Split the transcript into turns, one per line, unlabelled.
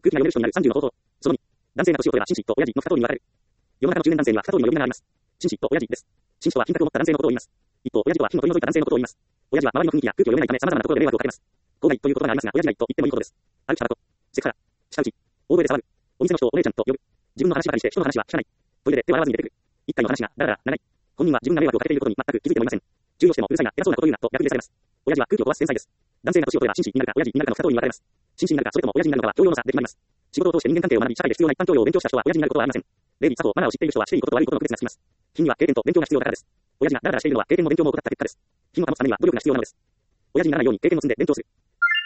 空気が読める人になる30の方法。その2、男性が年を取れば紳士と親父の2通りに分かれる。世の中の中年男性には2通りの呼び名があります。紳士と親父です。紳士とは品格を持った男性のことを言います。一方、親父とは品を取り除いた男性のことを言います。親父は周りの雰囲気や空気を読めないため様々なところで迷惑をかけます。後代という言葉がありますが、親父代と言ってもいいことです。歩くタバコ、セクハラ、舌打ち、大声で騒ぐ、お店の人をお姉ちゃんと呼ぶ。自分の話ばかりして人の話は聞かない。トイレで手を洗わずに出てくる。一回の話がだらだら長い。本人は自分が迷惑をかけていることに全く気づいてもいません。注意をしてもうるさいな、偉そうなこと言うなと逆ギレされます。親父は空気を壊す天才です。男性が年を取れば紳士になるか親父になるかの二通りに分かれます。紳士になるかそれとも親父になるのかは教養の差で決まります。仕事を通して人間関係を学び、社会で必要な一般教養を勉強した人は親父になることはありません。礼儀、作法、マナーを知っている人はしていいことと悪いことの区別がつきます。品には経験と勉強が必要だからです。親父がだらだらしているのは経験も勉強も怠った結果です。品を保つためには努力が必要なのです。親父にならないように経験を積んで勉強する。